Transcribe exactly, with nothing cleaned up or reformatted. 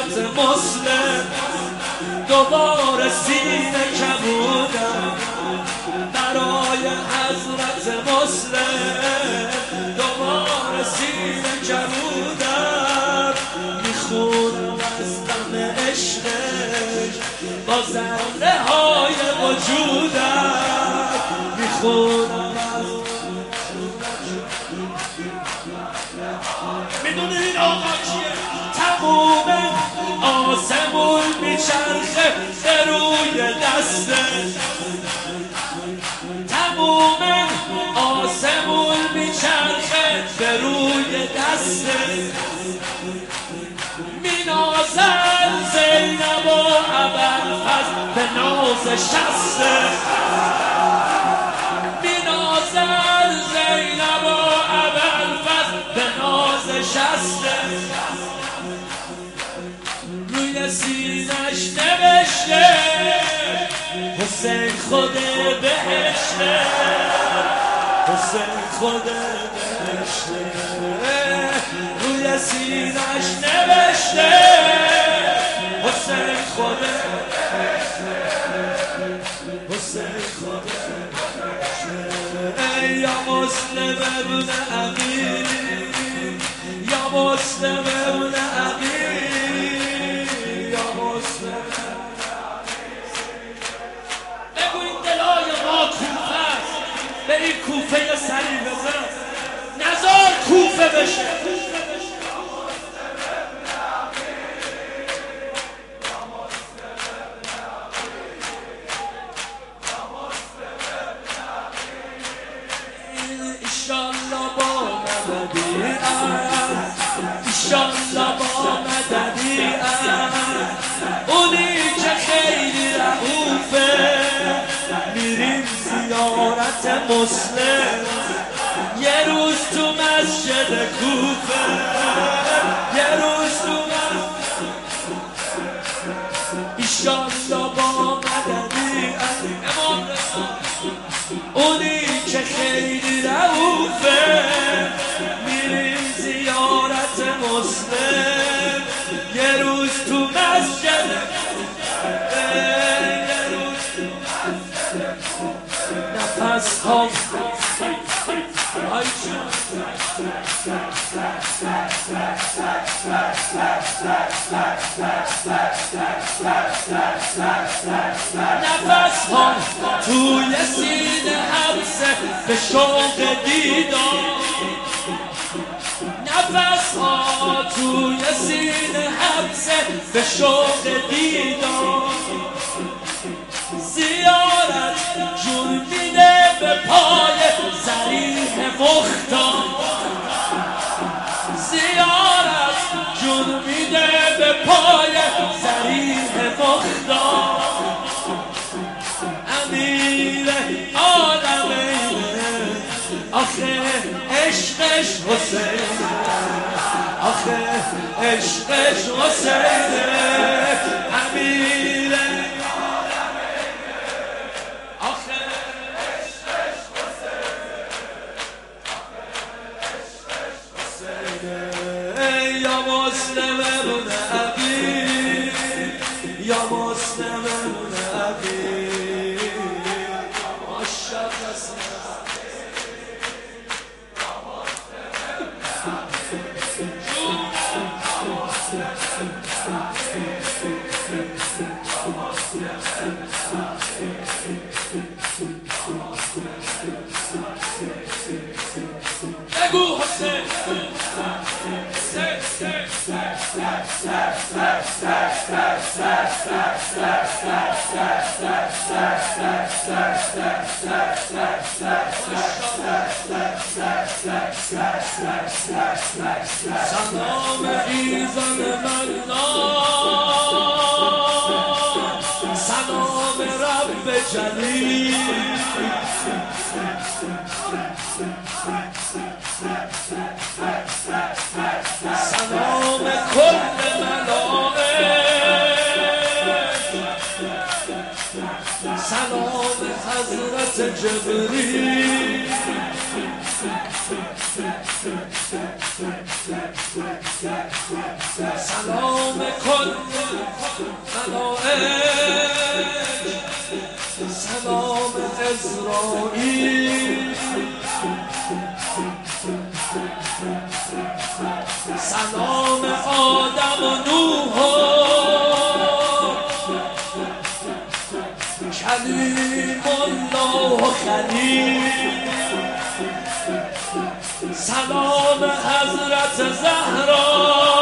حضرت مسلم دوباره سینه کبودم برای حضرت مسلم دوباره سینه کبودم میخونم از غم عشقش با ذره های وجودم میخونم از میدونی این آقا کیه؟ تموم آسمون میچرخه به روی دستش تموم آسمون میچرخه به روی دستش مینازن زینب و ابوالفضل به ناز شسته مینازن زینب و ابوالفضل به ناز شسته روی سینش نوشته حسین خود بهشته حسین خود بهشته روی سینش نوشته حسین خود حسین خود ای یا مسلم ابن عقیل یا مسلم ابن عقیل یا مسلم بگو این دلای ما کوفه است به این کوفه یه سری بزن نزار کوفه بشه ایشالله با مددیت ایشالله با مددیت اونی که خیلی رعوفه میریم زیارت مسلم یه روز تو مسجد کوفه یه روز تو مسجد ایشالله با مددیت امام رسول اونی که خیلی رعوفه میریم زیارت مسلم یه روز تو مسجد یه روز تو مسجد نفس ها نفس ها توی سینه حبسه به شوق دیدار نفس ها توی سینه حبسه به شوق دیدار زیارت جون میده به پای ضریح مختار زیارت جون میده به پای ضریح مختار امیر عالمینه آخه عشقش حسین آخه عشقش حسینه امیر یا مسلم ابن عقیل یا مسلم ابن عقیل ماشاءالله بگو حسین سلام ایزان من سلام رب جلیل سلام کل ملائک سلام حضرت جبریل سلام کل ملائک، سلام عزرائیل، سلام آدم و نوح و کلیم الله و خلیل، سلام حضرت زهرا